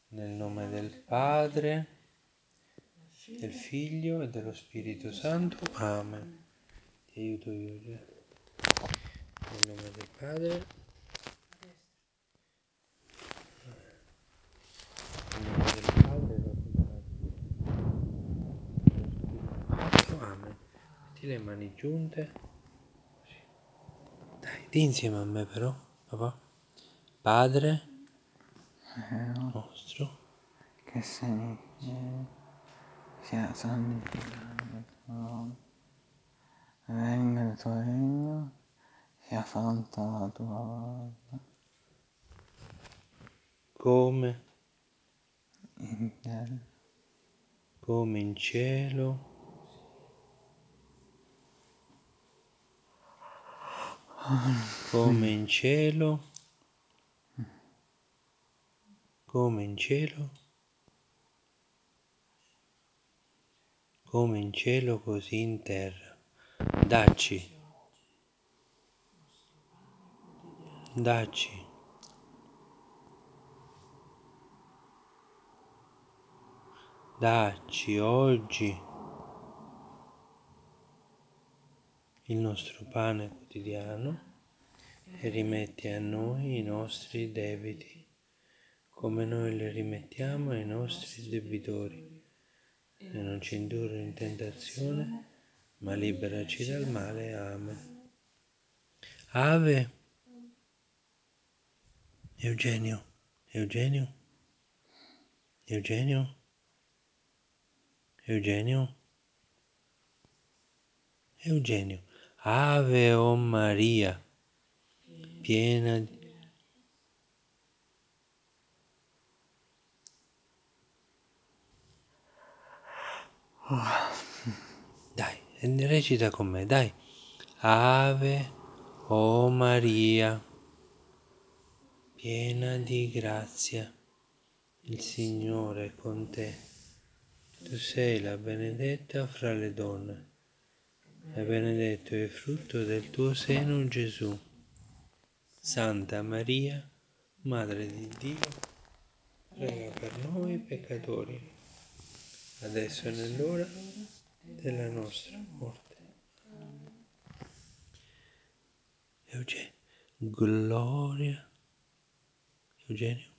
Nel nome del Padre, del Figlio e dello Spirito Santo. Amen. Ti aiuto io, Già. Nel nome del Padre, nel nome del Padre, dello Spirito Santo. Amen. Metti le mani giunte. Così. Dai, di insieme a me però, papà. Padre nostro, che sei in cielo, sia santificato il tuo nome, venga il tuo regno, sia fatta la tua volontà, come in terra in cielo, come in cielo, come in cielo, come in cielo, così in terra. Dacci, dacci, dacci oggi il nostro pane quotidiano e rimetti a noi i nostri debiti, come noi li rimettiamo ai nostri debitori. E non ci indurre in tentazione, ma liberaci dal male. Amen. Ave Eugenio, Eugenio, Eugenio, Eugenio, Eugenio. Ave o Maria, piena di... Dai, recita con me, dai. Ave o Maria, piena di grazia, il Signore è con te. Tu sei la benedetta fra le donne, e benedetto è il frutto del tuo seno, Gesù. Santa Maria, Madre di Dio, prega per noi peccatori, adesso è nell'ora della nostra morte. Eugenio, gloria, Eugenio,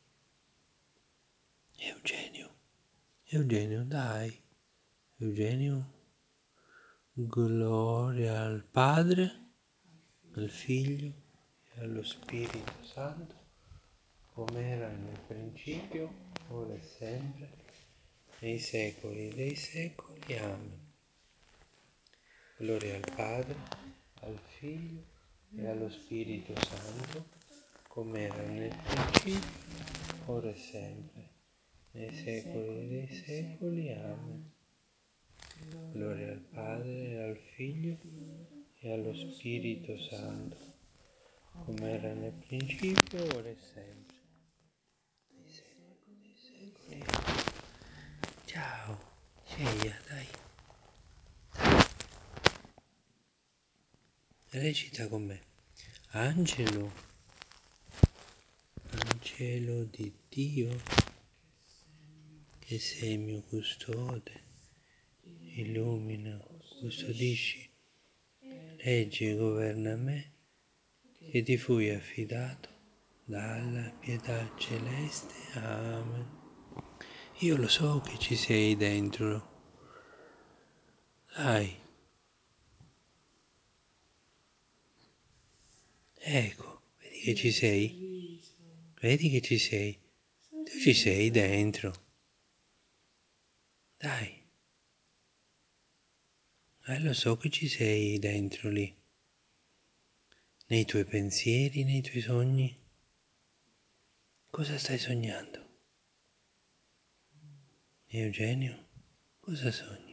Eugenio, Eugenio, dai, Eugenio, gloria al Padre, al Figlio e allo Spirito Santo, come era nel principio, ora e sempre, nei secoli dei secoli. Amen. Gloria al Padre, al Figlio e allo Spirito Santo, come era nel principio, ora e sempre, nei secoli dei secoli. Amen. Gloria al Padre, al Figlio e allo Spirito Santo, come era nel principio, ora e sempre, nei secoli dei secoli. Ciao, Ceia, dai. Recita con me. Angelo, angelo di Dio, che sei mio custode, illumina, custodisci, reggi e governa me, che ti fui affidato dalla pietà celeste. Amen. Io lo so che ci sei dentro. Dai, ecco, vedi che ci sei? Vedi che ci sei? Tu ci sei dentro. Dai, lo so che ci sei dentro lì. Nei tuoi pensieri, nei tuoi sogni. Cosa stai sognando? Eugenio, cosa sogni?